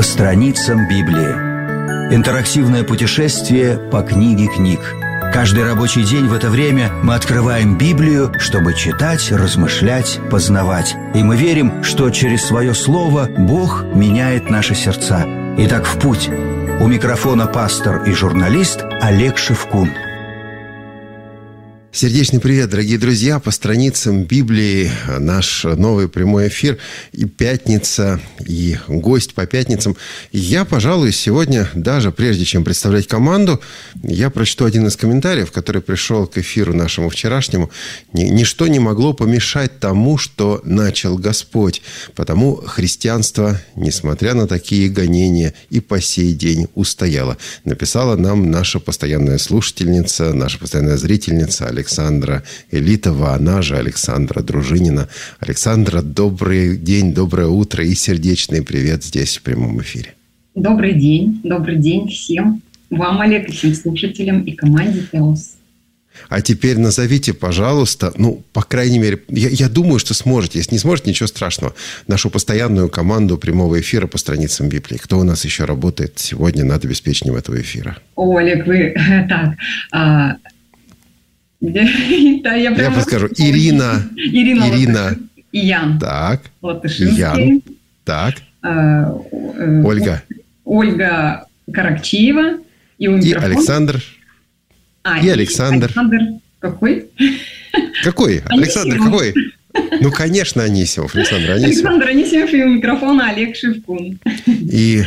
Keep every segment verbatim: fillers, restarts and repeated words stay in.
по страницам Библии. Интерактивное путешествие по книге книг. Каждый рабочий день в это время мы открываем Библию, чтобы читать, размышлять, познавать. И мы верим, что через свое слово Бог меняет наши сердца. Итак, в путь. У микрофона пастор и журналист Олег Шевкун. Сердечный привет, дорогие друзья, по страницам Библии наш новый прямой эфир и пятница, и гость по пятницам. Я, пожалуй, сегодня, даже прежде чем представлять команду, я прочту один из комментариев, который пришел к эфиру нашему вчерашнему. Ничто не могло помешать тому, что начал Господь, потому христианство, несмотря на такие гонения, и по сей день устояло. Написала нам наша постоянная слушательница, наша постоянная зрительница Александра Элитова, она же Александра Дружинина. Александра, добрый день, доброе утро и сердечный привет здесь в прямом эфире. Добрый день, добрый день всем. Вам, Олег, и всем слушателям и команде Теос. А теперь назовите, пожалуйста, ну, по крайней мере, я, я думаю, что сможете. Если не сможете, ничего страшного. Нашу постоянную команду прямого эфира по страницам Библии. Кто у нас еще работает сегодня над обеспечением этого эфира? О, Олег, вы так... А... Да, я, я подскажу. Ирина. Ирина. Ирина. Ян. Так. Латышинский. Ян. Так. Э, э, Ольга. Ольга Каракчиева. И, и Александр. А, и Александр. Александр какой? Какой? Анисимов. Александр какой? Ну, конечно, Анисимов. Александр Анисимов. Александр Анисимов, и у микрофона Олег Шевкун. И...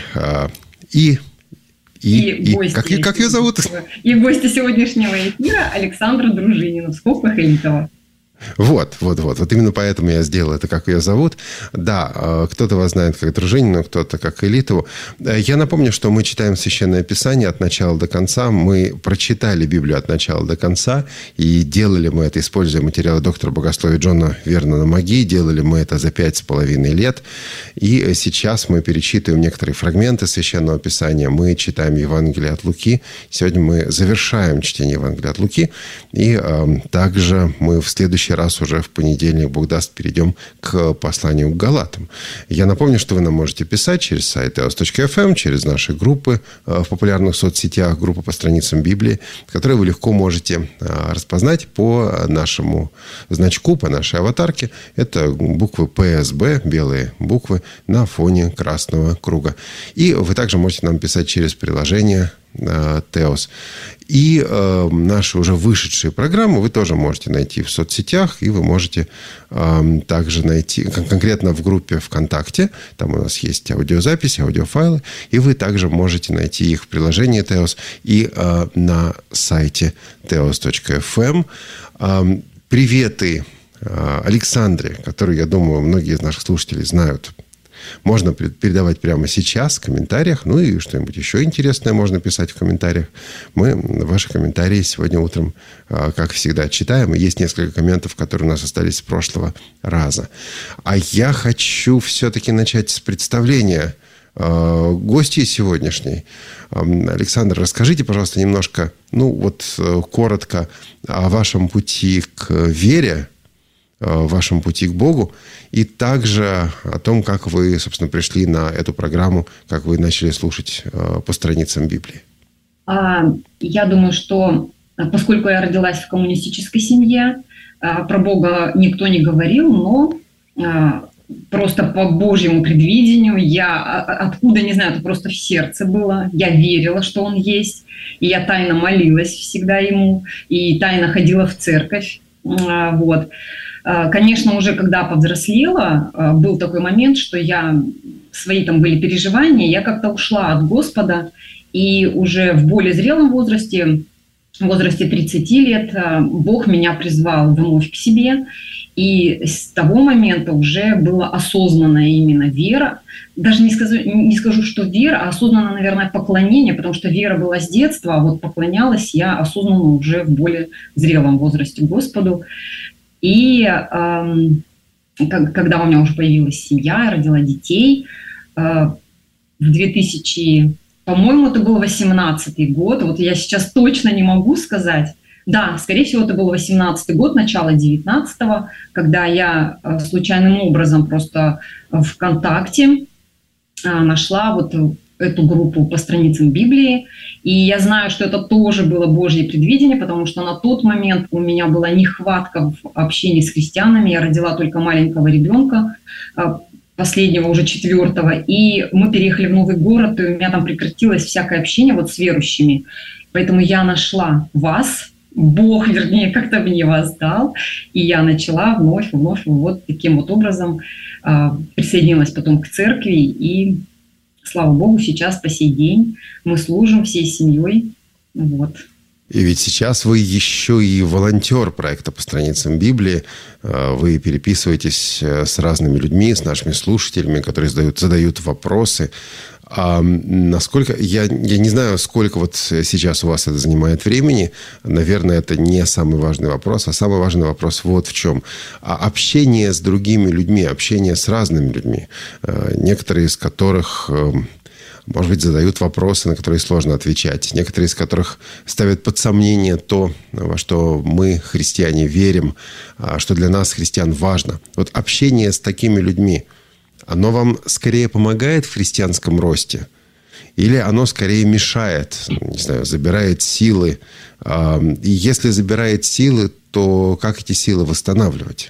и И, и, и как, как ее зовут? И гости сегодняшнего эфира Александра Дружинина в скобках Элитова. Вот, вот, вот. Вот именно поэтому я сделал это, как ее зовут. Да, кто-то вас знает как Дружинину, кто-то как Элитову. Я напомню, что мы читаем Священное Писание от начала до конца. Мы прочитали Библию от начала до конца. И делали мы это, используя материалы доктора богословия Джона Вернона Маги. Делали мы это за пять с половиной лет. И сейчас мы перечитываем некоторые фрагменты Священного Писания. Мы читаем Евангелие от Луки. Сегодня мы завершаем чтение Евангелия от Луки. И э, также мы в следующий раз уже в понедельник, Бог даст, перейдем к посланию к Галатам. Я напомню, что вы нам можете писать через сайт теос точка эф эм, через наши группы в популярных соцсетях, группы по страницам Библии, которые вы легко можете распознать по нашему значку, по нашей аватарке. Это буквы пэ эс бэ, белые буквы на фоне красного круга. И вы также можете нам писать через приложение Теос. И э, наши уже вышедшие программы вы тоже можете найти в соцсетях, и вы можете э, также найти конкретно в группе ВКонтакте. Там у нас есть аудиозаписи, аудиофайлы, и вы также можете найти их в приложении Теос и э, на сайте теос точка эф эм. Э, приветы э, Александре, которую, я думаю, многие из наших слушателей знают. Можно передавать прямо сейчас в комментариях. Ну и что-нибудь еще интересное можно писать в комментариях. Мы ваши комментарии сегодня утром, как всегда, читаем. И есть несколько комментов, которые у нас остались с прошлого раза. А я хочу все-таки начать с представления гостей сегодняшней. Александр, расскажите, пожалуйста, немножко, ну вот коротко о вашем пути к вере, вашем пути к Богу, и также о том, как вы, собственно, пришли на эту программу, как вы начали слушать по страницам Библии. Я думаю, что поскольку я родилась в коммунистической семье, про Бога никто не говорил, но просто по Божьему предвидению я, откуда, не знаю, это просто в сердце было, я верила, что Он есть, и я тайно молилась всегда Ему, и тайно ходила в церковь, вот. Конечно, уже когда повзрослела, был такой момент, что я, свои там были переживания, я как-то ушла от Господа, и уже в более зрелом возрасте, в возрасте тридцати лет, Бог меня призвал вновь к себе, и с того момента уже была осознанная именно вера, даже не скажу, не скажу, что вера, а осознанное, наверное, поклонение, потому что вера была с детства, а вот поклонялась я осознанно уже в более зрелом возрасте Господу. И э, когда у меня уже появилась семья, я родила детей, э, в две тысячи, по-моему, это был восемнадцатый год, вот я сейчас точно не могу сказать, да, скорее всего, это был восемнадцатый год, начало девятнадцатого, когда я э, случайным образом просто ВКонтакте нашла вот эту группу по страницам Библии. И я знаю, что это тоже было Божье предвидение, потому что на тот момент у меня была нехватка в общении с христианами. Я родила только маленького ребенка, последнего уже четвертого, и мы переехали в новый город, и у меня там прекратилось всякое общение вот с верующими. Поэтому я нашла вас, Бог, вернее, как-то мне вас дал, и я начала вновь, вновь вот таким вот образом присоединилась потом к церкви, и слава Богу, сейчас по сей день мы служим всей семьей. Вот. И ведь сейчас вы еще и волонтер проекта по страницам Библии. Вы переписываетесь с разными людьми, с нашими слушателями, которые задают, задают вопросы. А насколько, я, я не знаю, сколько вот сейчас у вас это занимает времени. Наверное, это не самый важный вопрос. А самый важный вопрос вот в чем. А общение с другими людьми, общение с разными людьми, некоторые из которых, может быть, задают вопросы, на которые сложно отвечать. Некоторые из которых ставят под сомнение то, во что мы, христиане, верим, что для нас, христиан, важно. Вот общение с такими людьми, оно вам скорее помогает в христианском росте? Или оно скорее мешает, не знаю, забирает силы? И если забирает силы, то как эти силы восстанавливать?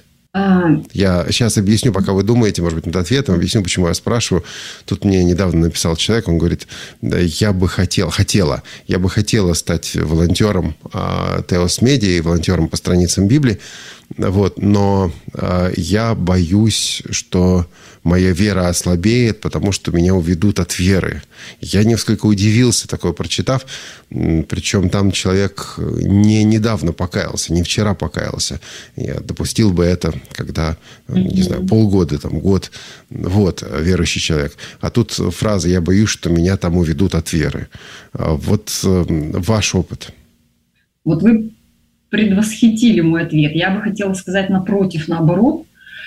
Я сейчас объясню, пока вы думаете, может быть, над ответом, объясню, почему я спрашиваю. Тут мне недавно написал человек, он говорит, да, я бы хотел, хотела, я бы хотела стать волонтером Теос Медиа и волонтером по страницам Библии, вот, но я боюсь, что моя вера ослабеет, потому что меня уведут от веры. Я несколько удивился, такое прочитав. Причем там человек не недавно покаялся, не вчера покаялся. Я допустил бы это, когда, не знаю, полгода, там, год, вот, верующий человек. А тут фраза «я боюсь, что меня там уведут от веры». Вот ваш опыт. Вот вы предвосхитили мой ответ. Я бы хотела сказать напротив, наоборот.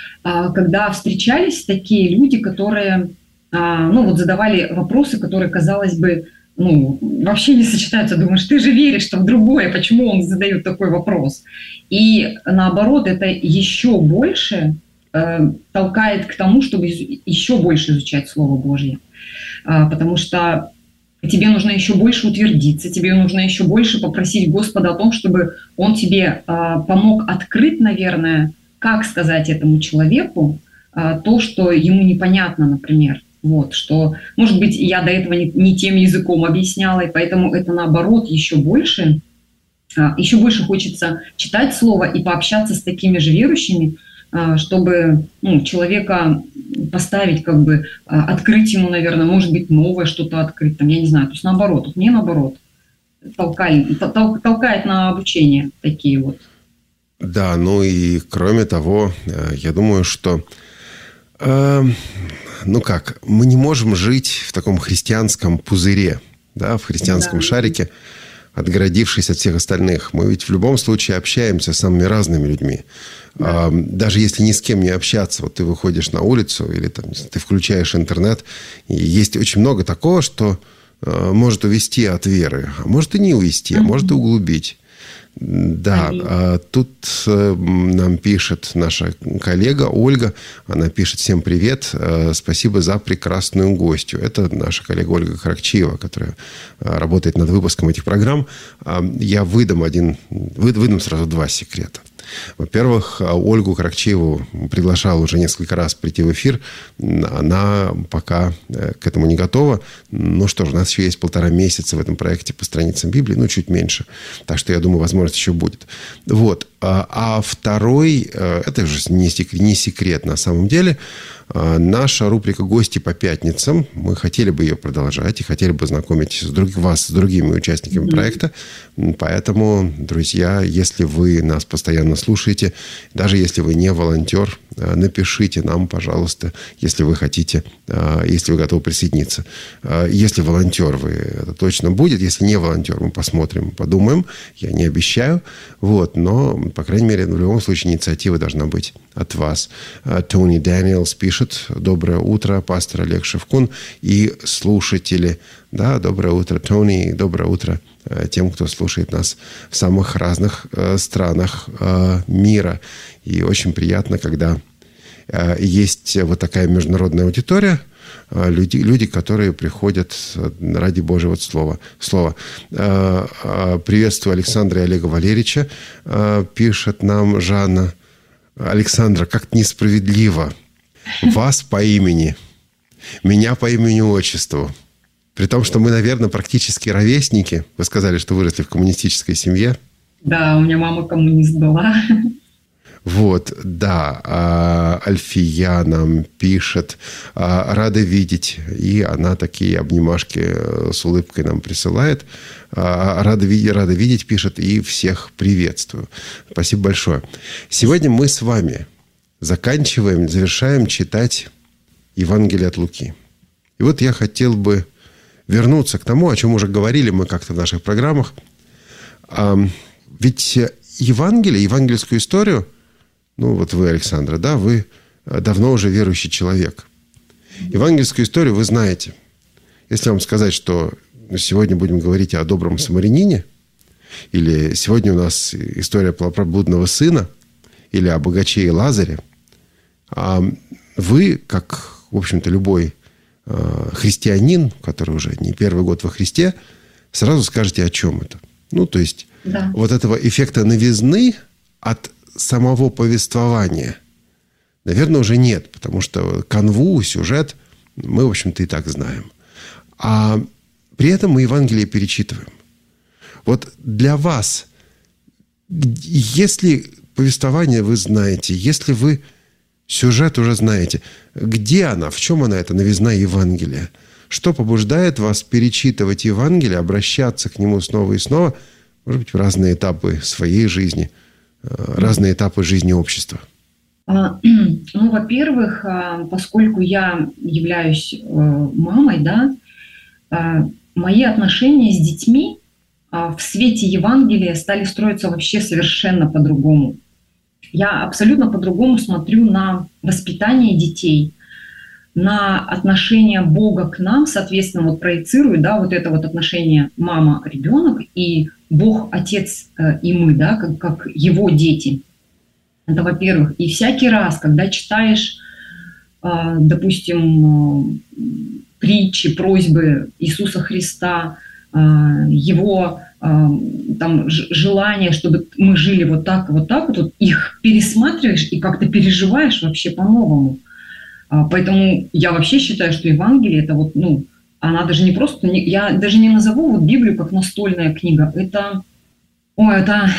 Когда встречались такие люди, которые, ну, вот задавали вопросы, которые, казалось бы, ну, вообще не сочетаются. Думаешь, ты же веришь что в другое, почему он задает такой вопрос? И наоборот, это еще больше э, толкает к тому, чтобы еще больше изучать Слово Божье. А, потому что тебе нужно еще больше утвердиться, тебе нужно еще больше попросить Господа о том, чтобы Он тебе а, помог открыть, наверное, как сказать этому человеку а, то, что ему непонятно, например. Вот, что, может быть, я до этого не, не тем языком объясняла, и поэтому это, наоборот, еще больше, а, еще больше хочется читать Слово и пообщаться с такими же верующими, а, чтобы ну, человека поставить, как бы, а, открыть ему, наверное, может быть, новое что-то открыть, там, я не знаю, то есть наоборот, вот мне наоборот, толкает, тол, толкает на обучение такие вот. Да, ну и кроме того, я думаю, что, э, ну как, мы не можем жить в таком христианском пузыре, да, в христианском да. шарике, отгородившись от всех остальных. Мы ведь в любом случае общаемся с самыми разными людьми. Да. Э, даже если ни с кем не общаться, вот ты выходишь на улицу или там, ты включаешь интернет, и есть очень много такого, что э, может увести от веры, а может и не увести, а может и углубить. Да, а тут нам пишет наша коллега Ольга. Она пишет: всем привет, спасибо за прекрасную гостью. Это наша коллега Ольга Харакчиева, которая работает над выпуском этих программ. Я выдам один, выдам сразу два секрета. Во-первых, Ольгу Харакчиеву приглашал уже несколько раз прийти в эфир. Она пока к этому не готова. Ну что ж, у нас еще есть полтора месяца в этом проекте по страницам Библии. Ну, чуть меньше. Так что, я думаю, возможность еще будет. Вот. А второй, это уже не секрет, не секрет на самом деле, наша рубрика «Гости по пятницам». Мы хотели бы ее продолжать и хотели бы знакомить с друг, вас с другими участниками mm-hmm. проекта. Поэтому, друзья, если вы нас постоянно слушаете, даже если вы не волонтер, напишите нам, пожалуйста, если вы хотите, если вы готовы присоединиться. Если волонтер вы, это точно будет. Если не волонтер, мы посмотрим, подумаем. Я не обещаю. Вот. Но, по крайней мере, в любом случае инициатива должна быть от вас. Тони Дэниелс пишет: доброе утро, пастор Олег Шевкун и слушатели. Да, доброе утро, Тони, доброе утро тем, кто слушает нас в самых разных странах мира. И очень приятно, когда есть вот такая международная аудитория, люди, люди, которые приходят ради Божьего слова. слова. Приветствую Александра и Олега Валерьевича, пишет нам Жанна. Александра, как несправедливо. Вас по имени, меня по имени-отчеству. При том, что мы, наверное, практически ровесники. Вы сказали, что выросли в коммунистической семье. Да, у меня мама коммунист была. Вот, да. Альфия нам пишет. Рада видеть. И она такие обнимашки с улыбкой нам присылает. Рада, рада видеть, пишет. И всех приветствую. Спасибо большое. Сегодня мы с вами заканчиваем, завершаем читать Евангелие от Луки. И вот я хотел бы вернуться к тому, о чем уже говорили мы как-то в наших программах. Ведь Евангелие, евангельскую историю, ну вот вы, Александра, да, вы давно уже верующий человек. Евангельскую историю вы знаете. Если вам сказать, что сегодня будем говорить о добром самарянине, или сегодня у нас история про блудного сына, или о богаче и Лазаре, вы, как, в общем-то, любой христианин, который уже не первый год во Христе, сразу скажете, о чем это. Ну, то есть, да. Вот этого эффекта новизны от самого повествования, наверное, уже нет, потому что канву, сюжет мы, в общем-то, и так знаем. А при этом мы Евангелие перечитываем. Вот для вас, если повествование вы знаете, если вы сюжет уже знаете, где она, в чем она, эта новизна Евангелия? Что побуждает вас перечитывать Евангелие, обращаться к нему снова и снова, может быть, в разные этапы своей жизни, разные этапы жизни общества? Ну, во-первых, поскольку я являюсь мамой, да, мои отношения с детьми в свете Евангелия стали строиться вообще совершенно по-другому. Я абсолютно по-другому смотрю на воспитание детей, на отношение Бога к нам, соответственно, вот проецирую, да, вот это вот отношение мама-ребенок и Бог-Отец и мы, да, как, как его дети. Это во-первых. И всякий раз, когда читаешь, допустим, притчи, просьбы Иисуса Христа, его там желание, чтобы мы жили вот так, вот так, вот их пересматриваешь и как-то переживаешь вообще по-новому. Поэтому я вообще считаю, что Евангелие это вот, ну, она даже не просто, я даже не назову вот Библию как настольная книга. Это, о, это,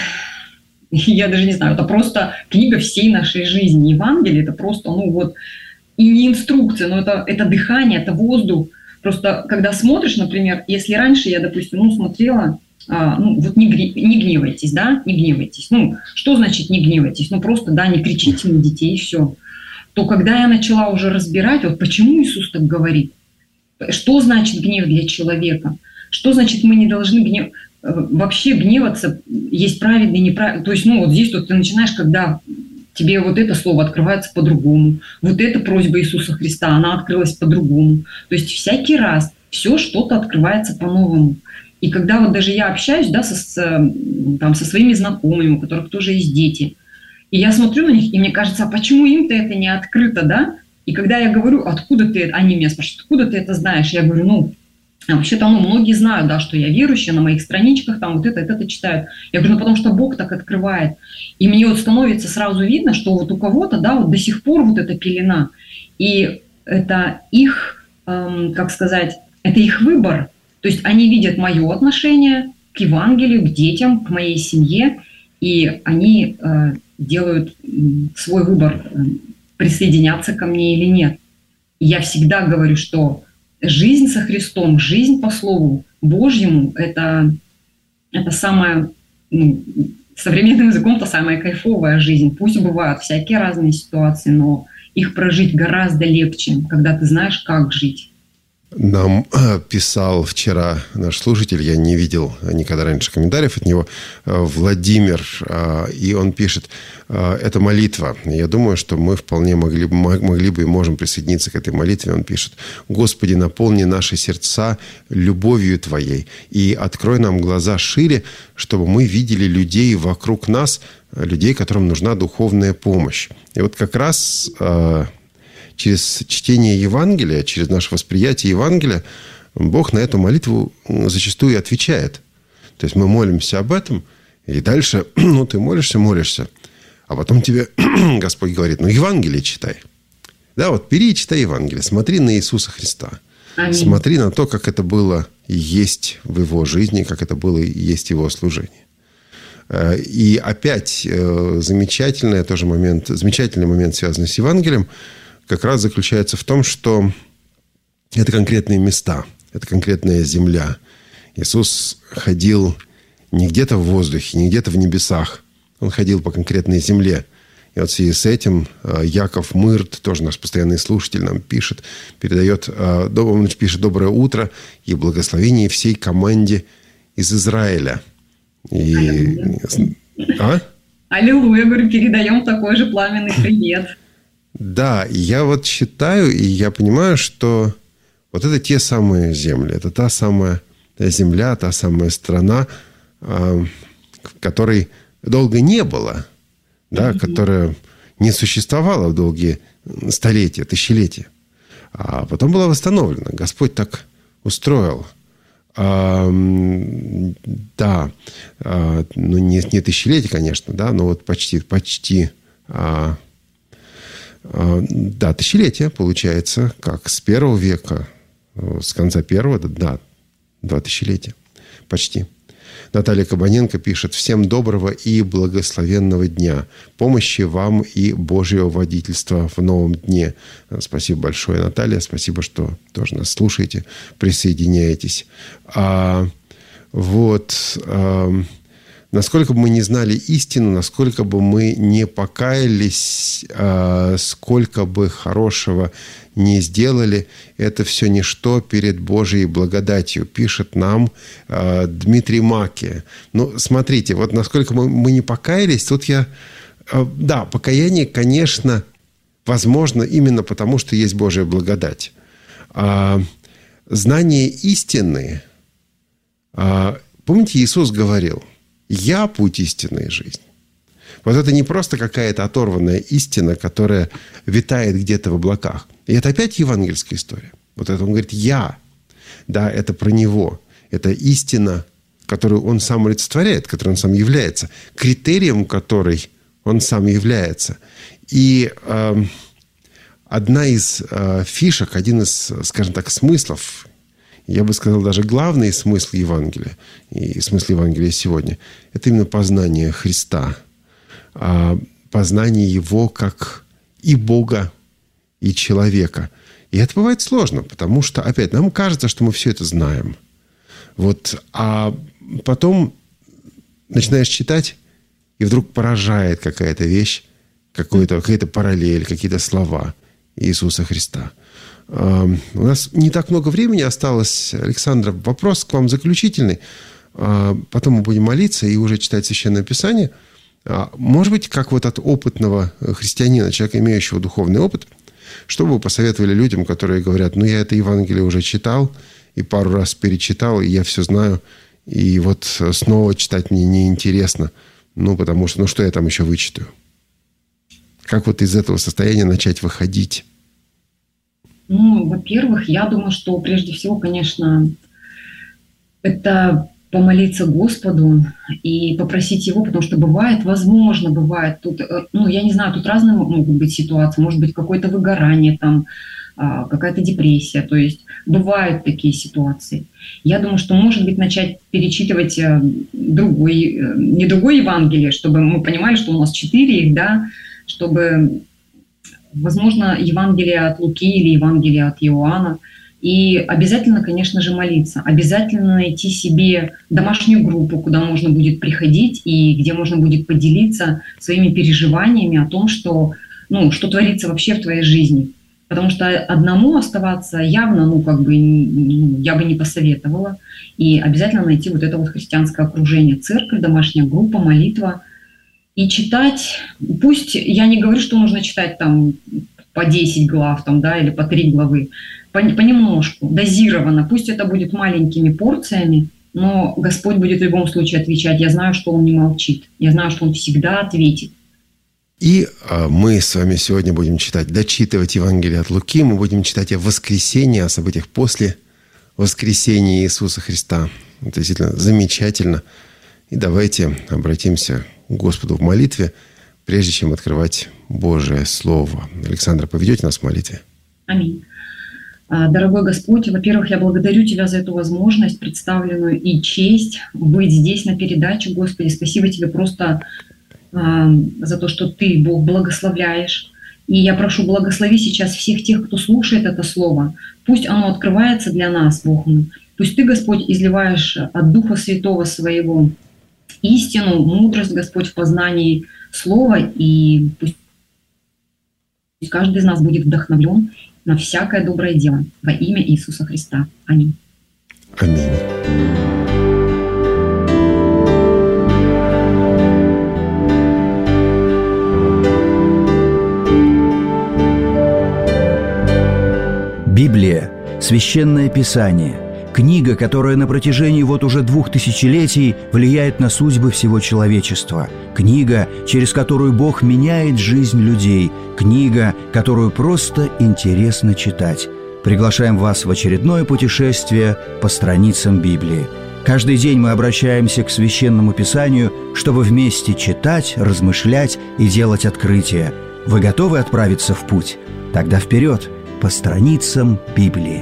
я даже не знаю, это просто книга всей нашей жизни. Евангелие это просто, ну вот, и не инструкция, но это, это дыхание, это воздух. Просто когда смотришь, например, если раньше я, допустим, ну, смотрела, а, ну, вот не, гри, не гневайтесь, да, не гневайтесь. Ну, что значит не гневайтесь? Ну, просто, да, не кричите на детей, и все. То когда я начала уже разбирать, вот почему Иисус так говорит, что значит гнев для человека, что значит мы не должны гнев... вообще гневаться, есть праведный, неправедный. То есть, ну, вот здесь вот ты начинаешь, когда тебе вот это слово открывается по-другому, вот эта просьба Иисуса Христа, она открылась по-другому. То есть всякий раз все что-то открывается по-новому. И когда вот даже я общаюсь, да, со, с, там, со своими знакомыми, у которых тоже есть дети, и я смотрю на них, и мне кажется, а почему им-то это не открыто, да? И когда я говорю, откуда ты это, они меня спрашивают, откуда ты это знаешь? Я говорю, ну, вообще-то, ну, многие знают, да, что я верующая, на моих страничках там вот это, это, это читают. Я говорю, ну, потому что Бог так открывает. И мне вот становится сразу видно, что вот у кого-то, да, вот до сих пор вот эта пелена. И это их, эм, как сказать, это их выбор. То есть они видят мое отношение к Евангелию, к детям, к моей семье, и они э, делают свой выбор, э, присоединяться ко мне или нет. И я всегда говорю, что жизнь со Христом, жизнь по Слову Божьему – это, это самая, ну, современным языком, это самая кайфовая жизнь. Пусть бывают всякие разные ситуации, но их прожить гораздо легче, когда ты знаешь, как жить. Нам писал вчера наш слушатель, я не видел никогда раньше комментариев от него, Владимир, и он пишет, это молитва. Я думаю, что мы вполне могли, могли бы и можем присоединиться к этой молитве. Он пишет: «Господи, наполни наши сердца любовью Твоей и открой нам глаза шире, чтобы мы видели людей вокруг нас, людей, которым нужна духовная помощь». И вот как раз через чтение Евангелия, через наше восприятие Евангелия, Бог на эту молитву зачастую отвечает. То есть мы молимся об этом, и дальше, ну, ты молишься, молишься, а потом тебе Господь говорит, ну, Евангелие читай. Да, вот бери и читай Евангелие, смотри на Иисуса Христа. Аминь. Смотри на то, как это было и есть в Его жизни, как это было и есть в Его служении. И опять замечательный тоже момент, замечательный момент, связанный с Евангелием, как раз заключается в том, что это конкретные места, это конкретная земля. Иисус ходил не где-то в воздухе, не где-то в небесах. Он ходил по конкретной земле. И вот в связи с этим Яков Мырт, тоже наш постоянный слушатель, нам пишет, передает, он пишет «Доброе утро и благословение всей команде из Израиля». И... Аллилуйя. А? Аллилуйя, говорю, передаем такой же пламенный привет. Да, я вот считаю, и я понимаю, что вот это те самые земли, это та самая земля, та самая страна, которой долго не было, да, mm-hmm. которая не существовала в долгие столетия, тысячелетия, а потом была восстановлена. Господь так устроил. А, да, а, ну не, не тысячелетия, конечно, да, но вот почти, почти, а, а, да, тысячелетия получается, как с первого века, с конца первого, да, два тысячелетия, почти. Наталья Кабаненко пишет: «Всем доброго и благословенного дня. Помощи вам и Божьего водительства в новом дне». Спасибо большое, Наталья. Спасибо, что тоже нас слушаете, присоединяетесь. А, вот... А, насколько бы мы не знали истину, насколько бы мы не покаялись, а, сколько бы хорошего не сделали, это все ничто перед Божьей благодатью, пишет нам а, Дмитрий Маки. Ну, смотрите, вот насколько мы, мы не покаялись, тут я... А, да, покаяние, конечно, возможно именно потому, что есть Божья благодать. А, знание истины... А, помните, Иисус говорил: «Я путь истины и жизнь». Вот это не просто какая-то оторванная истина, которая витает где-то в облаках. И это опять евангельская история. Вот это он говорит «я». Да, это про него. Это истина, которую он сам олицетворяет, которой он сам является, критерием которой он сам является. И э, одна из э, фишек, один из, скажем так, смыслов, я бы сказал, даже главный смысл Евангелия и смысл Евангелия сегодня – это именно познание Христа, познание Его как и Бога, и человека. И это бывает сложно, потому что, опять, нам кажется, что мы все это знаем. Вот, а потом начинаешь читать, и вдруг поражает какая-то вещь, какая-то, какая-то параллель, какие-то слова Иисуса Христа. У нас не так много времени осталось, Александра. Вопрос к вам заключительный. Потом мы будем молиться и уже читать Священное Писание. Может быть, как вот от опытного христианина, человека, имеющего духовный опыт, что бы вы посоветовали людям, которые говорят: ну, я это Евангелие уже читал и пару раз перечитал, и я все знаю, и вот снова читать мне неинтересно, ну, потому что, ну, что я там еще вычитаю? Как вот из этого состояния начать выходить? Ну, во-первых, я думаю, что прежде всего, конечно, это помолиться Господу и попросить Его, потому что бывает, возможно, бывает, тут, ну, я не знаю, тут разные могут быть ситуации, может быть, какое-то выгорание, там, какая-то депрессия, то есть бывают такие ситуации. Я думаю, что, может быть, начать перечитывать другой, не другое Евангелие, чтобы мы понимали, что у нас четыре их, да, чтобы... Возможно, Евангелие от Луки или Евангелие от Иоанна. И обязательно, конечно же, молиться. Обязательно найти себе домашнюю группу, куда можно будет приходить и где можно будет поделиться своими переживаниями о том, что, ну, что творится вообще в твоей жизни. Потому что одному оставаться явно, ну, как бы, я бы не посоветовала. И обязательно найти вот это вот христианское окружение. Церковь, домашняя группа, молитва. И читать, пусть, я не говорю, что нужно читать там по десять глав там, да, или по три главы, понемножку, дозированно. Пусть это будет маленькими порциями, но Господь будет в любом случае отвечать. Я знаю, что Он не молчит. Я знаю, что Он всегда ответит. И мы с вами сегодня будем читать, дочитывать Евангелие от Луки. Мы будем читать о воскресении, о событиях после воскресения Иисуса Христа. Это действительно замечательно. И давайте обратимся к Господу в молитве, прежде чем открывать Божие Слово. Александра, поведете нас в молитве? Аминь. Дорогой Господь, во-первых, я благодарю Тебя за эту возможность, представленную и честь быть здесь на передаче. Господи, спасибо Тебе просто э, за то, что Ты, Бог, благословляешь. И я прошу, благослови сейчас всех тех, кто слушает это слово. Пусть оно открывается для нас, Бог мой. Пусть Ты, Господь, изливаешь от Духа Святого Своего истину, мудрость, Господь, в познании слова. И пусть каждый из нас будет вдохновлен на всякое доброе дело во имя Иисуса Христа. Аминь. Аминь. Библия – священное писание, книга, которая на протяжении вот уже двух тысячелетий влияет на судьбы всего человечества, книга, через которую Бог меняет жизнь людей, книга, которую просто интересно читать. Приглашаем вас в очередное путешествие по страницам Библии. Каждый день мы обращаемся к Священному Писанию, чтобы вместе читать, размышлять и делать открытия. Вы готовы отправиться в путь? Тогда вперед! По страницам Библии.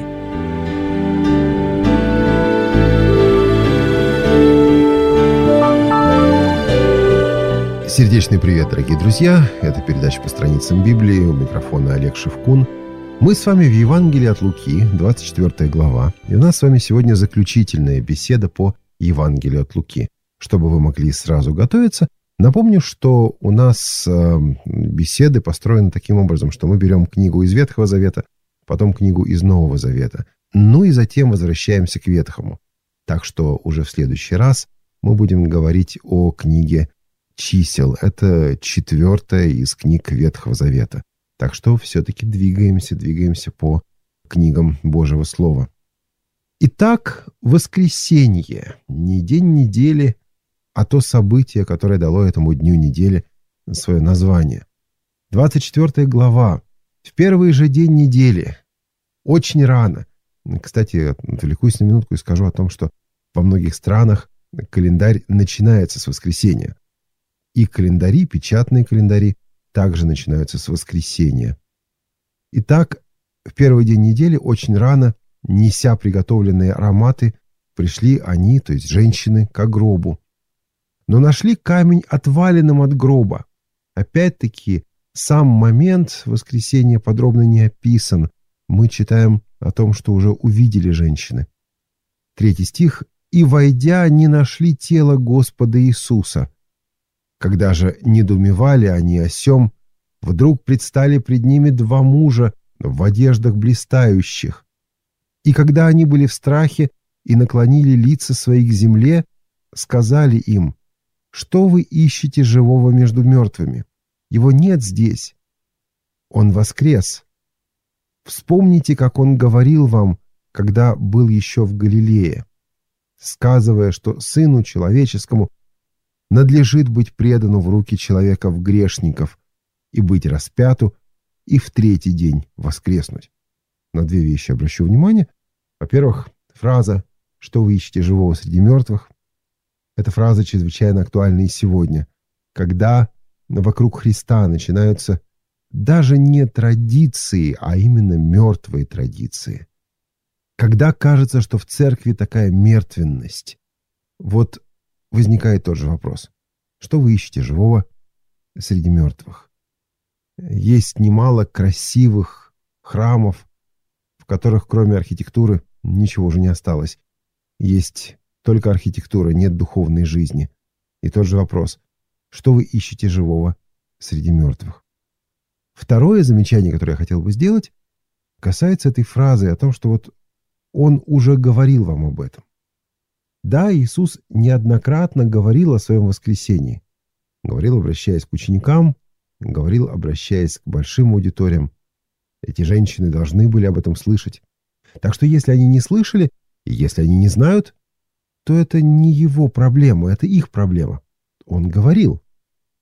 Сердечный привет, дорогие друзья! Это передача «По страницам Библии». У микрофона Олег Шевкун. Мы с вами в Евангелии от Луки, двадцать четвёртая глава. И у нас с вами сегодня заключительная беседа по Евангелию от Луки. Чтобы вы могли сразу готовиться, напомню, что у нас э, беседы построены таким образом, что мы берем книгу из Ветхого Завета, потом книгу из Нового Завета, ну и затем возвращаемся к Ветхому. Так что уже в следующий раз мы будем говорить о книге Чисел. Это четвертая из книг Ветхого Завета. Так что все-таки двигаемся, двигаемся по книгам Божьего Слова. Итак, воскресенье. Не день недели, а то событие, которое дало этому дню недели свое название. двадцать четвёртая глава. В первый же день недели. Очень рано. Кстати, отвлекусь на минутку и скажу о том, что во многих странах календарь начинается с воскресенья. И календари, печатные календари, также начинаются с воскресенья. Итак, в первый день недели очень рано, неся приготовленные ароматы, пришли они, то есть женщины, к гробу. Но нашли камень отваленным от гроба. Опять-таки, сам момент воскресения подробно не описан. Мы читаем о том, что уже увидели женщины. Третий стих. «И, войдя, не нашли тело Господа Иисуса. Когда же недоумевали они о сем, вдруг предстали пред ними два мужа в одеждах блистающих. И когда они были в страхе и наклонили лица свои к земле, сказали им: что вы ищете живого между мертвыми? Его нет здесь. Он воскрес. Вспомните, как он говорил вам, когда был еще в Галилее, сказывая, что Сыну Человеческому надлежит быть предану в руки человеков-грешников и быть распяту, и в третий день воскреснуть». На две вещи обращу внимание. Во-первых, фраза «что вы ищете живого среди мертвых?» Эта фраза чрезвычайно актуальна и сегодня, когда вокруг Христа начинаются даже не традиции, а именно мертвые традиции. Когда кажется, что в церкви такая мертвенность, вот возникает тот же вопрос. Что вы ищете живого среди мертвых? Есть немало красивых храмов, в которых кроме архитектуры ничего уже не осталось. Есть только архитектура, нет духовной жизни. И тот же вопрос. Что вы ищете живого среди мертвых? Второе замечание, которое я хотел бы сделать, касается этой фразы о том, что вот он уже говорил вам об этом. Да, Иисус неоднократно говорил о своем воскресении. Говорил, обращаясь к ученикам, говорил, обращаясь к большим аудиториям. Эти женщины должны были об этом слышать. Так что если они не слышали, и если они не знают, то это не его проблема, это их проблема. Он говорил.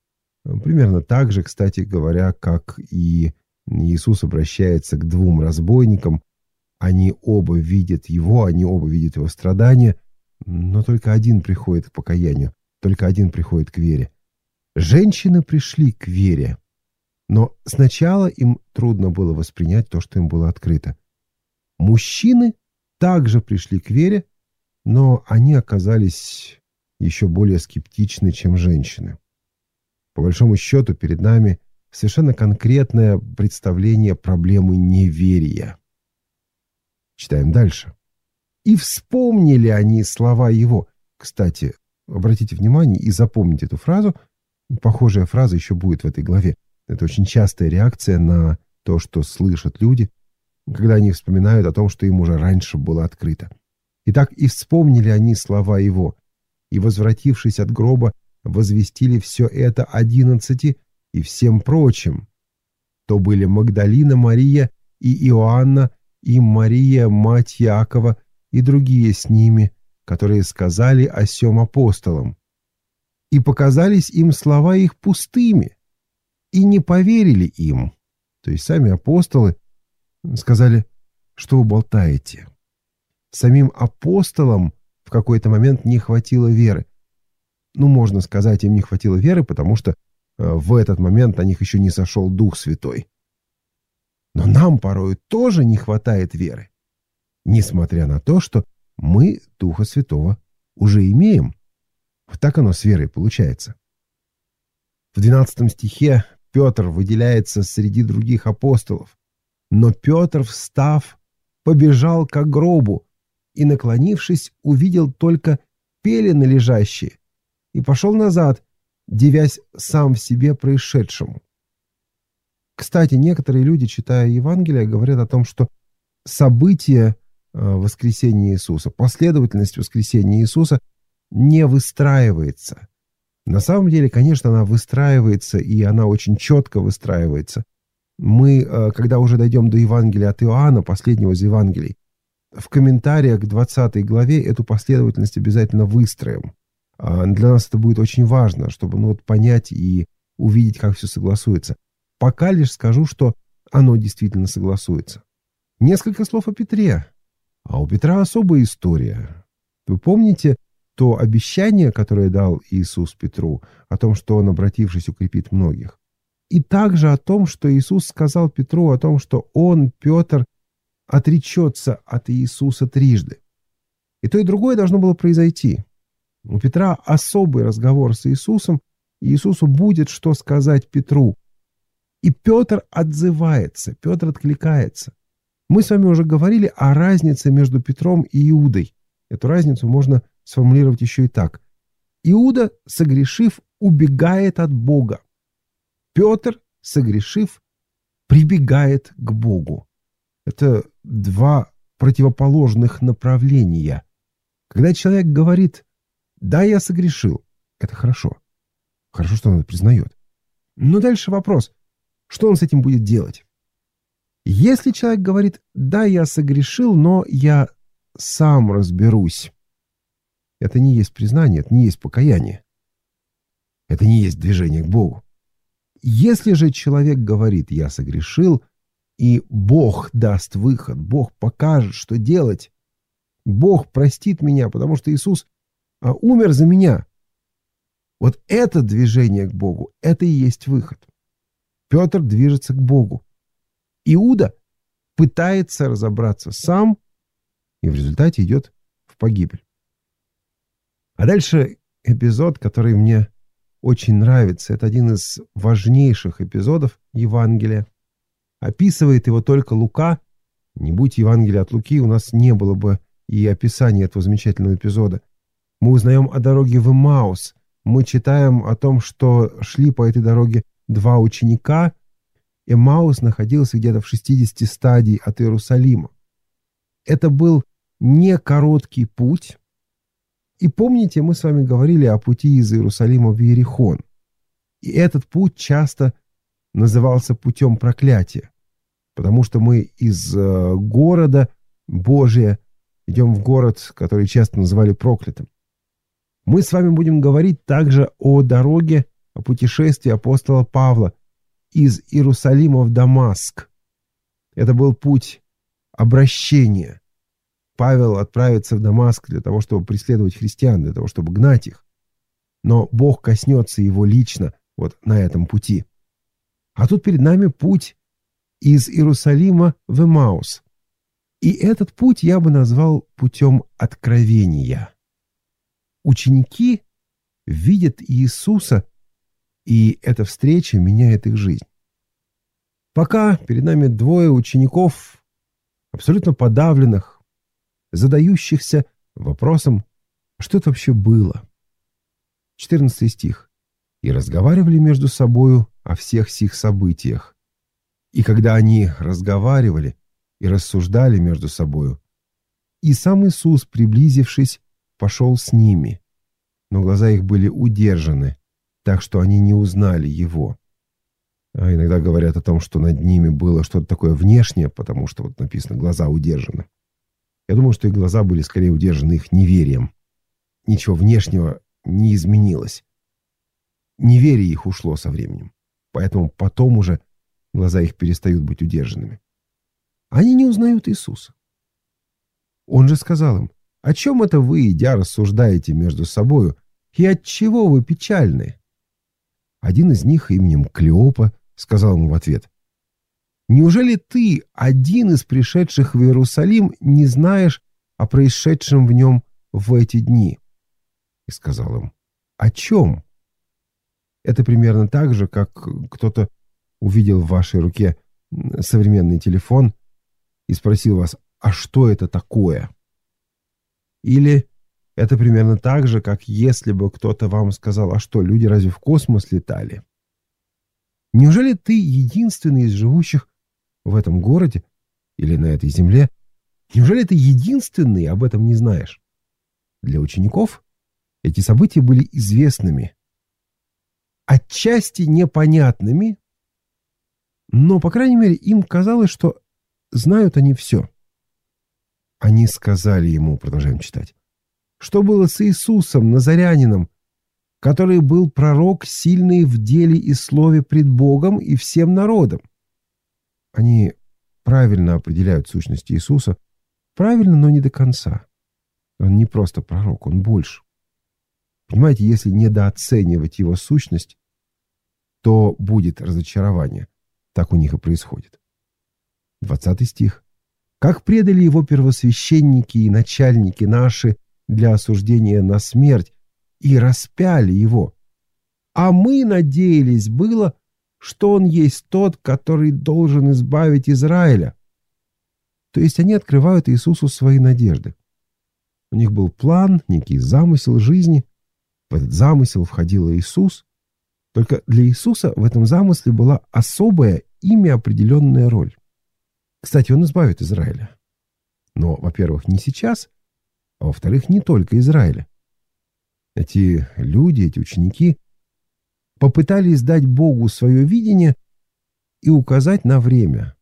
Примерно так же, кстати говоря, как и Иисус обращается к двум разбойникам. Они оба видят Его, они оба видят Его страдания, но только один приходит к покаянию, только один приходит к вере. Женщины пришли к вере, но сначала им трудно было воспринять то, что им было открыто. Мужчины также пришли к вере, но они оказались еще более скептичны, чем женщины. По большому счету, перед нами совершенно конкретное представление проблемы неверия. Читаем дальше. «И вспомнили они слова его». Кстати, обратите внимание и запомните эту фразу. Похожая фраза еще будет в этой главе. Это очень частая реакция на то, что слышат люди, когда они вспоминают о том, что им уже раньше было открыто. Итак, «и вспомнили они слова его, и, возвратившись от гроба, возвестили все это одиннадцати и всем прочим. То были Магдалина Мария и Иоанна, и Мария, мать Иакова, и другие с ними, которые сказали о сем апостолам. И показались им слова их пустыми, и не поверили им». То есть сами апостолы сказали: что вы болтаете? Самим апостолам в какой-то момент не хватило веры. Ну, можно сказать, им не хватило веры, потому что в этот момент на них еще не сошел Дух Святой. Но нам порой тоже не хватает веры, несмотря на то, что мы Духа Святого уже имеем. Вот так оно с верой получается. В двенадцатом стихе Петр выделяется среди других апостолов. «Но Петр, встав, побежал к гробу и, наклонившись, увидел только пелены лежащие, и пошел назад, дивясь сам в себе происшедшему». Кстати, некоторые люди, читая Евангелие, говорят о том, что события воскресения Иисуса, последовательность воскресения Иисуса не выстраивается. На самом деле, конечно, она выстраивается, и она очень четко выстраивается. Мы, когда уже дойдем до Евангелия от Иоанна, последнего из Евангелий, в комментариях к двадцатой главе эту последовательность обязательно выстроим. Для нас это будет очень важно, чтобы ну, вот, понять и увидеть, как все согласуется. Пока лишь скажу, что оно действительно согласуется. Несколько слов о Петре. А у Петра особая история. Вы помните то обещание, которое дал Иисус Петру, о том, что он, обратившись, укрепит многих? И также о том, что Иисус сказал Петру, о том, что он, Петр, отречется от Иисуса трижды. И то, и другое должно было произойти. У Петра особый разговор с Иисусом, и Иисусу будет что сказать Петру. И Петр отзывается, Петр откликается. Мы с вами уже говорили о разнице между Петром и Иудой. Эту разницу можно сформулировать еще и так. Иуда, согрешив, убегает от Бога. Петр, согрешив, прибегает к Богу. Это два противоположных направления. Когда человек говорит: «Да, я согрешил», это хорошо. Хорошо, что он это признает. Но дальше вопрос: что он с этим будет делать? Если человек говорит: «Да, я согрешил, но я сам разберусь», это не есть признание, это не есть покаяние. Это не есть движение к Богу. Если же человек говорит: «Я согрешил», и Бог даст выход, Бог покажет, что делать, Бог простит меня, потому что Иисус а, умер за меня. Вот это движение к Богу, это и есть выход. Петр движется к Богу. Иуда пытается разобраться сам и в результате идет в погибель. А дальше эпизод, который мне очень нравится. Это один из важнейших эпизодов Евангелия. Описывает его только Лука. Не будь Евангелия от Луки, у нас не было бы и описания этого замечательного эпизода. Мы узнаем о дороге в Эмаус. Мы читаем о том, что шли по этой дороге два ученика. Эмаус находился где-то в шестидесяти стадий от Иерусалима. Это был не короткий путь. И помните, мы с вами говорили о пути из Иерусалима в Иерихон. И этот путь часто назывался путем проклятия, потому что мы из э, города Божия идем в город, который часто называли проклятым. Мы с вами будем говорить также о дороге, о путешествии апостола Павла из Иерусалима в Дамаск. Это был путь обращения. Павел отправится в Дамаск для того, чтобы преследовать христиан, для того, чтобы гнать их. Но Бог коснется его лично вот на этом пути. А тут перед нами путь из Иерусалима в Эмаус. И этот путь я бы назвал путем откровения. Ученики видят Иисуса, и эта встреча меняет их жизнь. Пока перед нами двое учеников, абсолютно подавленных, задающихся вопросом, что это вообще было. четырнадцатый стих. «И разговаривали между собою о всех сих событиях. И когда они разговаривали и рассуждали между собою, и сам Иисус, приблизившись, пошел с ними, но глаза их были удержаны, так что они не узнали его». А иногда говорят о том, что над ними было что-то такое внешнее, потому что вот написано «глаза удержаны». Я думаю, что их глаза были скорее удержаны их неверием. Ничего внешнего не изменилось. Неверие их ушло со временем. Поэтому потом уже глаза их перестают быть удержанными. Они не узнают Иисуса. Он же сказал им: «О чем это вы, идя, рассуждаете между собою, и отчего вы печальны?» Один из них именем Клеопа сказал ему в ответ: «Неужели ты, один из пришедших в Иерусалим, не знаешь о происшедшем в нем в эти дни?» И сказал им: «О чем?» Это примерно так же, как кто-то увидел в вашей руке современный телефон и спросил вас: «А что это такое?» Или это примерно так же, как если бы кто-то вам сказал: «А что, люди разве в космос летали?» Неужели ты единственный из живущих в этом городе или на этой земле? Неужели ты единственный об этом не знаешь? Для учеников эти события были известными, отчасти непонятными, но, по крайней мере, им казалось, что знают они все. Они сказали ему, продолжаем читать, что было с Иисусом Назарянином, который был пророк, сильный в деле и слове пред Богом и всем народом. Они правильно определяют сущность Иисуса, правильно, но не до конца. Он не просто пророк, он больше. Понимаете, если недооценивать его сущность, то будет разочарование. Так у них и происходит. двадцатый стих. «Как предали его первосвященники и начальники наши для осуждения на смерть, и распяли его. А мы надеялись было, что он есть тот, который должен избавить Израиля». То есть они открывают Иисусу свои надежды. У них был план, некий замысел жизни. В этот замысел входил Иисус. Только для Иисуса в этом замысле была особая, ими определенная роль. Кстати, он избавит Израиля. Но, во-первых, не сейчас, а во-вторых, не только Израиля. Эти люди, эти ученики попытались дать Богу свое видение и указать на время.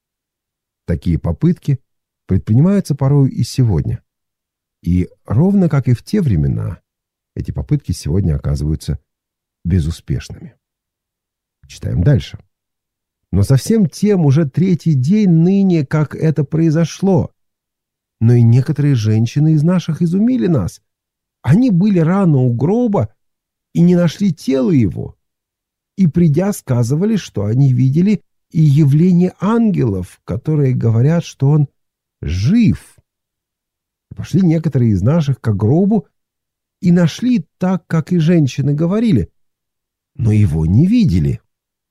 Такие попытки предпринимаются порой и сегодня. И ровно как и в те времена, эти попытки сегодня оказываются безуспешными. Читаем дальше. «Но совсем тем уже третий день ныне, как это произошло. Но и некоторые женщины из наших изумили нас. Они были рано у гроба и не нашли тело его. И, придя, сказывали, что они видели и явление ангелов, которые говорят, что он жив. И пошли некоторые из наших к гробу и нашли так, как и женщины говорили, но его не видели».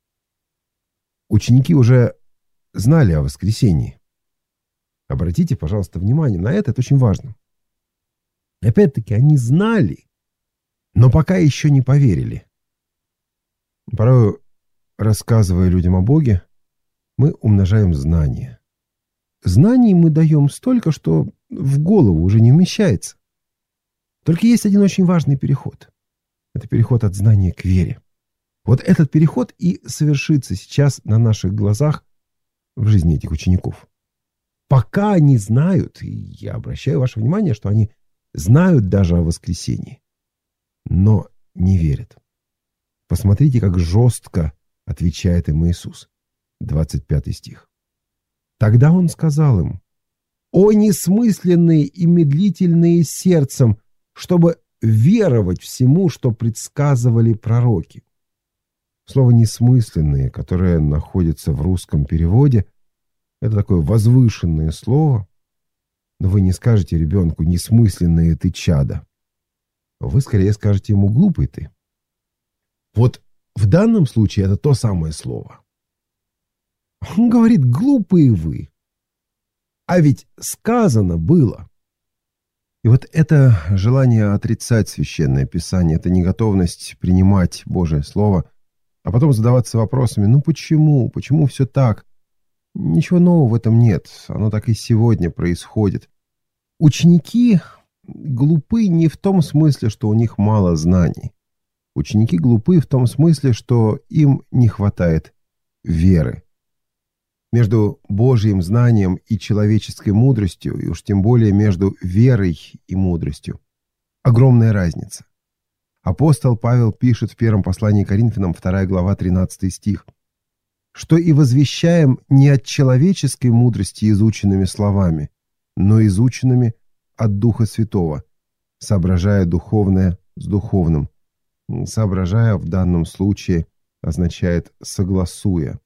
Ученики уже знали о воскресении. Обратите, пожалуйста, внимание на это, это очень важно. Опять-таки, они знали, но пока еще не поверили. Порой, рассказывая людям о Боге, мы умножаем знания. Знаний мы даем столько, что в голову уже не вмещается. Только есть один очень важный переход. Это переход от знания к вере. Вот этот переход и совершится сейчас на наших глазах в жизни этих учеников. Пока они знают, и я обращаю ваше внимание, что они знают даже о воскресении, но не верят. Посмотрите, как жестко отвечает им Иисус. двадцать пятый стих. Тогда он сказал им: «О несмысленные и медлительные сердцем, чтобы веровать всему, что предсказывали пророки». Слово «несмысленные», которое находится в русском переводе, это такое возвышенное слово, но вы не скажете ребенку «несмысленное ты чадо». Вы скорее скажете ему «глупый ты». Вот в данном случае это то самое слово. Он говорит: «Глупые вы». А ведь сказано было. И вот это желание отрицать Священное Писание, это неготовность принимать Божие Слово, а потом задаваться вопросами: ну почему? Почему все так? Ничего нового в этом нет. Оно так и сегодня происходит. Ученики глупы не в том смысле, что у них мало знаний. Ученики глупы в том смысле, что им не хватает веры. Между Божьим знанием и человеческой мудростью, и уж тем более между верой и мудростью, огромная разница. Апостол Павел пишет в первом послании к Коринфянам, вторая глава, тринадцатый стих, что и возвещаем не от человеческой мудрости изученными словами, но изученными от Духа Святого, соображая духовное с духовным. Соображая в данном случае означает согласуя.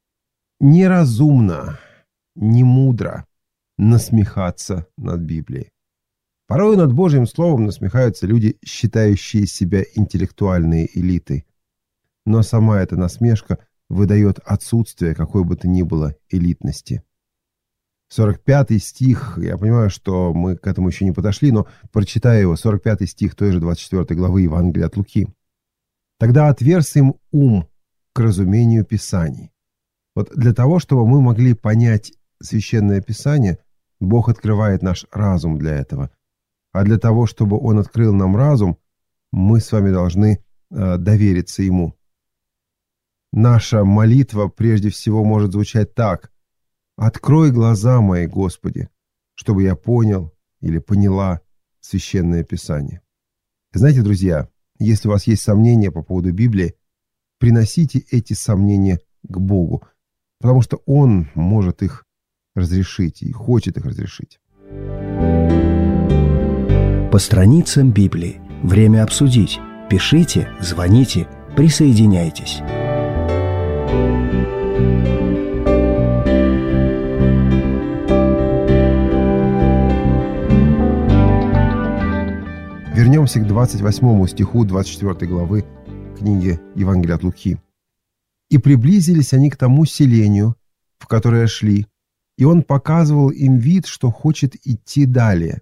Неразумно, не мудро насмехаться над Библией. Порой над Божьим Словом насмехаются люди, считающие себя интеллектуальной элитой. Но сама эта насмешка выдает отсутствие какой бы то ни было элитности. сорок пятый стих, я понимаю, что мы к этому еще не подошли, но прочитаю его, сорок пятый стих той же двадцать четвёртой главы Евангелия от Луки. «Тогда отверз им ум к разумению Писаний». Вот для того, чтобы мы могли понять Священное Писание, Бог открывает наш разум для этого. А для того, чтобы Он открыл нам разум, мы с вами должны э, довериться Ему. Наша молитва прежде всего может звучать так: «Открой глаза мои, Господи, чтобы я понял или поняла Священное Писание». Знаете, друзья, если у вас есть сомнения по поводу Библии, приносите эти сомнения к Богу, потому что Он может их разрешить и хочет их разрешить. По страницам Библии. Время обсудить. Пишите, звоните, присоединяйтесь. Вернемся к двадцать восьмому стиху двадцать четвёртой главы книги Евангелия от Луки. «И приблизились они к тому селению, в которое шли, и он показывал им вид, что хочет идти далее.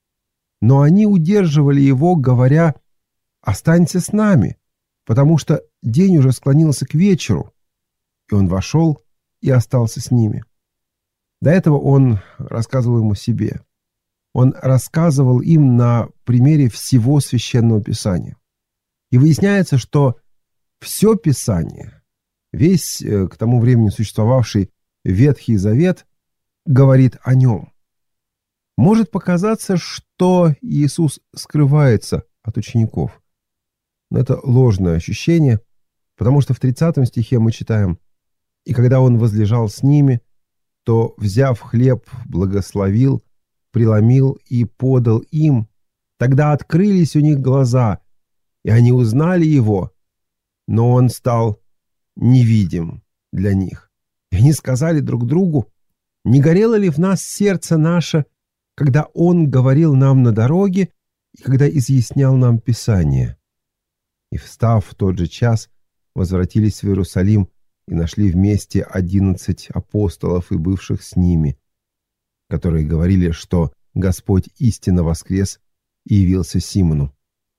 Но они удерживали его, говоря: останься с нами, потому что день уже склонился к вечеру. И он вошел и остался с ними». До этого он рассказывал им о себе. Он рассказывал им на примере всего Священного Писания. И выясняется, что все Писание, весь к тому времени существовавший Ветхий Завет, говорит о нем. Может показаться, что Иисус скрывается от учеников. Но это ложное ощущение, потому что в тридцатом стихе мы читаем: «И когда он возлежал с ними, то, взяв хлеб, благословил, преломил и подал им. Тогда открылись у них глаза, и они узнали его, но он стал невидим для них. И они сказали друг другу: не горело ли в нас сердце наше, когда он говорил нам на дороге и когда изъяснял нам Писание? И, встав в тот же час, возвратились в Иерусалим и нашли вместе одиннадцать апостолов и бывших с ними, которые говорили, что Господь истинно воскрес и явился Симону».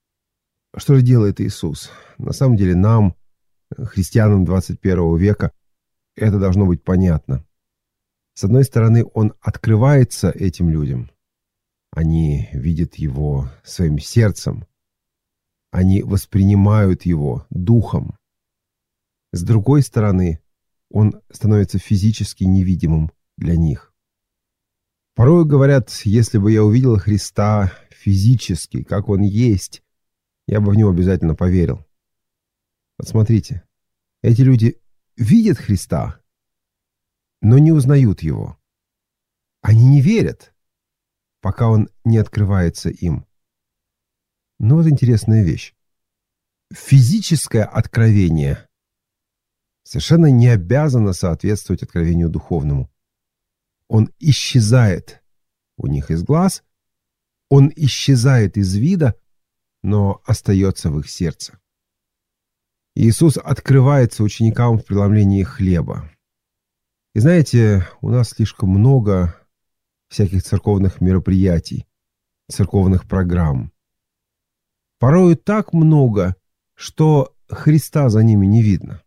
Что же делает Иисус? На самом деле нам, христианам двадцать первого века, это должно быть понятно. С одной стороны, Он открывается этим людям. Они видят Его своим сердцем. Они воспринимают Его духом. С другой стороны, Он становится физически невидимым для них. Порой говорят: если бы я увидел Христа физически, как Он есть, я бы в Него обязательно поверил. Вот смотрите, эти люди видят Христа, но не узнают Его. Они не верят, пока Он не открывается им. Но вот интересная вещь. Физическое откровение совершенно не обязано соответствовать откровению духовному. Он исчезает у них из глаз, он исчезает из вида, но остается в их сердце. Иисус открывается ученикам в преломлении хлеба. И знаете, у нас слишком много всяких церковных мероприятий, церковных программ. Порою так много, что Христа за ними не видно.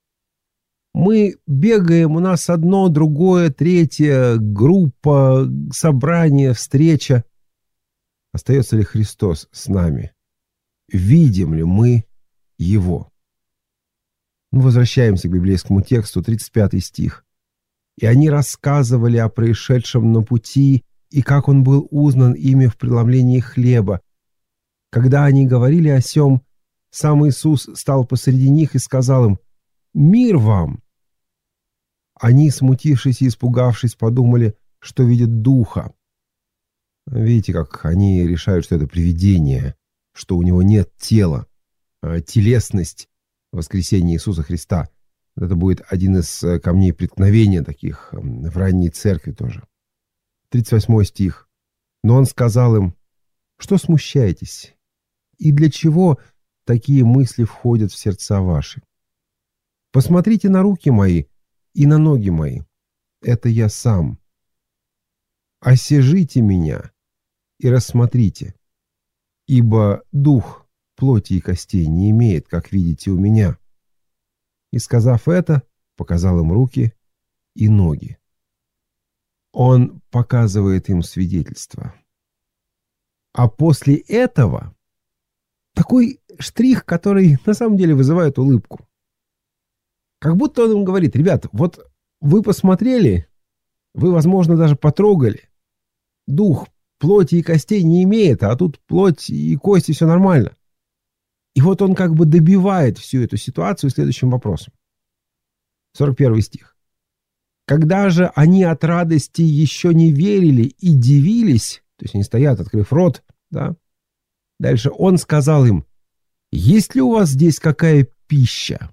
Мы бегаем, у нас одно, другое, третье, группа, собрание, встреча. Остается ли Христос с нами? Видим ли мы Его? Мы возвращаемся к библейскому тексту, тридцать пятый стих. «И они рассказывали о происшедшем на пути, и как он был узнан ими в преломлении хлеба. Когда они говорили о сем, сам Иисус стал посреди них и сказал им: „Мир вам!“ Они, смутившись и испугавшись, подумали, что видят духа». Видите, как они решают, что это привидение, что у него нет тела, телесность воскресения Иисуса Христа. Это будет один из камней преткновения таких в ранней церкви тоже. тридцать восьмой стих. «Но он сказал им: „Что смущаетесь? И для чего такие мысли входят в сердца ваши? Посмотрите на руки мои и на ноги мои. Это я сам. Осяжите меня и рассмотрите, ибо дух плоти и костей не имеет, как видите у меня“. И, сказав это, показал им руки и ноги. Он показывает им свидетельство. А после этого такой штрих, который на самом деле вызывает улыбку. Как будто он им говорит: ребят, вот вы посмотрели, вы, возможно, даже потрогали. Дух плоти и костей не имеет, а тут плоть и кости, все нормально. И вот он как бы добивает всю эту ситуацию следующим вопросом. сорок первый стих. «Когда же они от радости еще не верили и дивились», то есть они стоят, открыв рот, да, дальше он сказал им: «Есть ли у вас здесь какая пища?»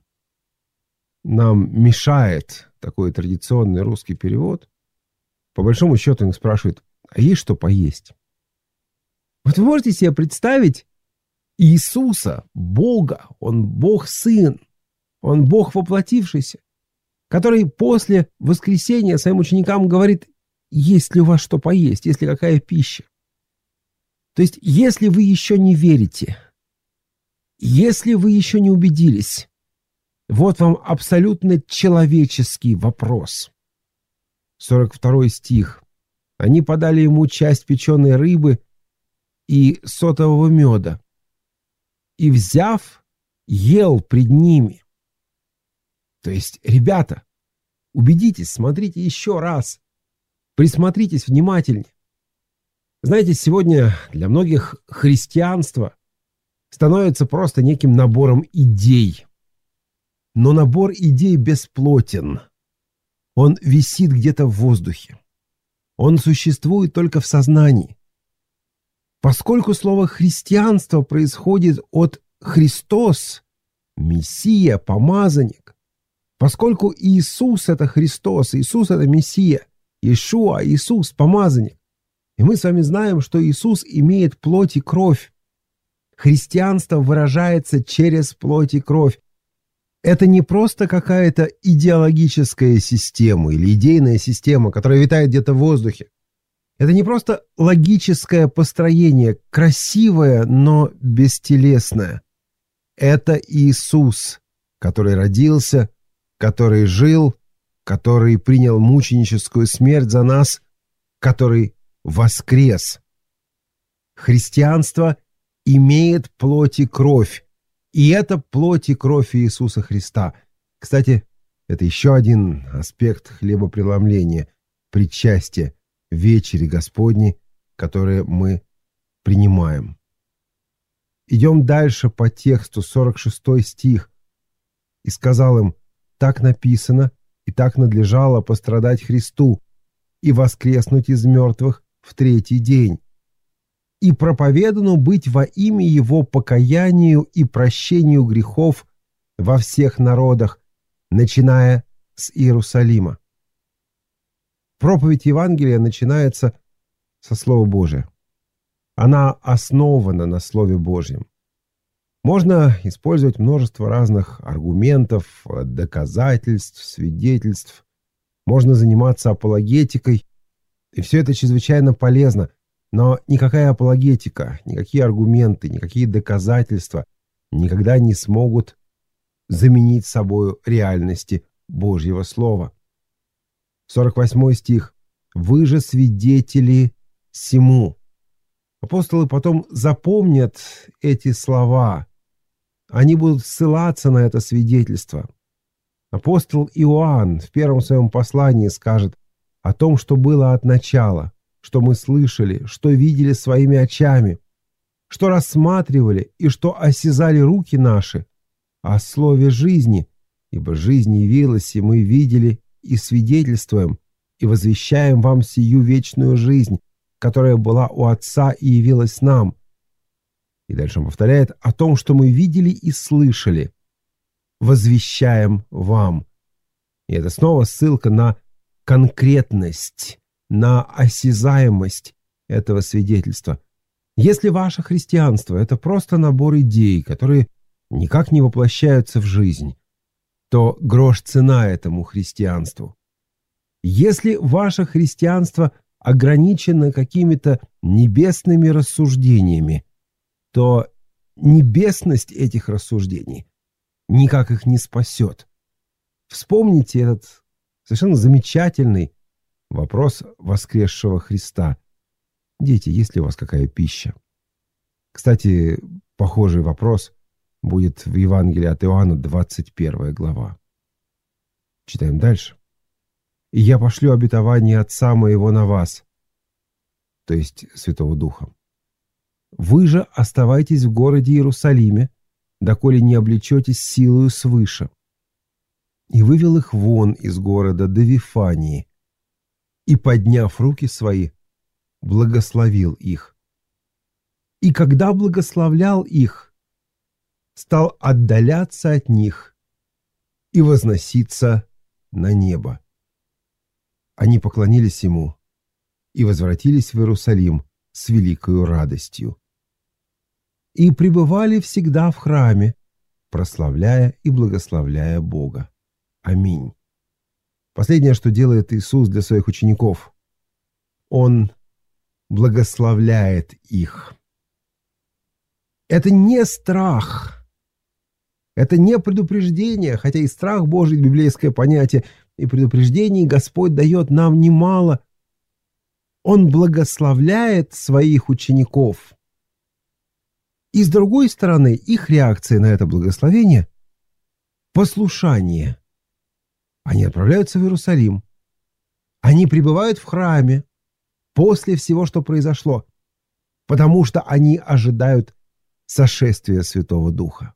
Нам мешает такой традиционный русский перевод. По большому счету он спрашивает: а есть что поесть? Вот вы можете себе представить Иисуса, Бога, Он Бог-Сын, Он Бог воплотившийся, который после воскресения своим ученикам говорит: есть ли у вас что поесть, есть ли какая пища? То есть, если вы еще не верите, если вы еще не убедились, вот вам абсолютно человеческий вопрос. сорок второй стих. Они подали ему часть печеной рыбы и сотового меда, и, взяв, ел пред ними. То есть, ребята, убедитесь, смотрите еще раз, присмотритесь внимательнее. Знаете, сегодня для многих христианство становится просто неким набором идей. Но набор идей бесплотен. Он висит где-то в воздухе. Он существует только в сознании. Поскольку слово «христианство» происходит от «Христос», «Мессия», «Помазанник», поскольку Иисус — это Христос, Иисус — это Мессия, Иешуа, Иисус — Помазанник, и мы с вами знаем, что Иисус имеет плоть и кровь. Христианство выражается через плоть и кровь. Это не просто какая-то идеологическая система или идейная система, которая витает где-то в воздухе. Это не просто логическое построение, красивое, но бестелесное. Это Иисус, который родился, который жил, который принял мученическую смерть за нас, который воскрес. Христианство имеет плоть и кровь. И это плоть и кровь Иисуса Христа. Кстати, это еще один аспект хлебопреломления, причастия, вечери Господней, которые мы принимаем. Идем дальше по тексту, сорок шестой стих. и сказал им: «Так написано, и так надлежало пострадать Христу и воскреснуть из мертвых в третий день, и проповедану быть во имя Его покаянию и прощению грехов во всех народах, начиная с Иерусалима». Проповедь Евангелия начинается со Слова Божия. Она основана на Слове Божьем. Можно использовать множество разных аргументов, доказательств, свидетельств. Можно заниматься апологетикой. И все это чрезвычайно полезно. Но никакая апологетика, никакие аргументы, никакие доказательства никогда не смогут заменить собою реальности Божьего Слова. сорок восьмой стих. «Вы же свидетели сему». Апостолы потом запомнят эти слова. Они будут ссылаться на это свидетельство. Апостол Иоанн в первом своем послании скажет о том, что было от начала, что мы слышали, что видели своими очами, что рассматривали и что осязали руки наши, о слове жизни, ибо жизнь явилась, и мы видели и свидетельствуем, и возвещаем вам сию вечную жизнь, которая была у Отца и явилась нам. И дальше он повторяет о том, что мы видели и слышали, возвещаем вам. И это снова ссылка на конкретность, на осязаемость этого свидетельства. Если ваше христианство — это просто набор идей, которые никак не воплощаются в жизнь, то грош цена этому христианству. Если ваше христианство ограничено какими-то небесными рассуждениями, то небесность этих рассуждений никак их не спасет. Вспомните этот совершенно замечательный вопрос воскресшего Христа. Дети, есть ли у вас какая пища? Кстати, похожий вопрос будет в Евангелии от Иоанна, двадцать первая глава. Читаем дальше. «И я пошлю обетование Отца моего на вас», то есть Святого Духа. «Вы же оставайтесь в городе Иерусалиме, доколе не облечетесь силою свыше». И вывел их вон из города до Вифании, и, подняв руки свои, благословил их. И когда благословлял их, стал отдаляться от них и возноситься на небо. Они поклонились ему и возвратились в Иерусалим с великою радостью. И пребывали всегда в храме, прославляя и благословляя Бога. Аминь. Последнее, что делает Иисус для своих учеников, Он благословляет их. Это не страх, это не предупреждение, хотя и страх Божий — библейское понятие, и предупреждений Господь дает нам немало. Он благословляет своих учеников. И с другой стороны, их реакция на это благословение — послушание. Они отправляются в Иерусалим. Они пребывают в храме после всего, что произошло, потому что они ожидают сошествия Святого Духа.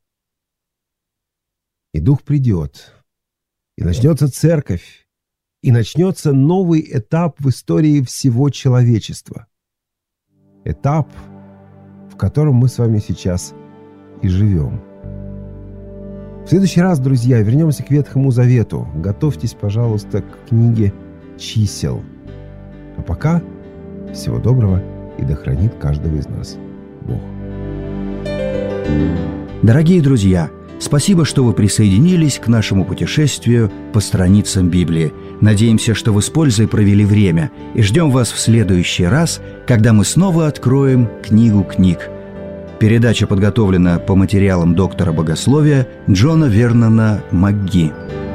И Дух придет, и начнется церковь, и начнется новый этап в истории всего человечества. Этап, в котором мы с вами сейчас и живем. В следующий раз, друзья, вернемся к Ветхому Завету. Готовьтесь, пожалуйста, к книге «Чисел». А пока всего доброго, и да хранит каждого из нас Бог. Дорогие друзья, спасибо, что вы присоединились к нашему путешествию по страницам Библии. Надеемся, что вы с пользой провели время, и ждем вас в следующий раз, когда мы снова откроем книгу книг. Передача подготовлена по материалам доктора богословия Джона Вернона МакГи.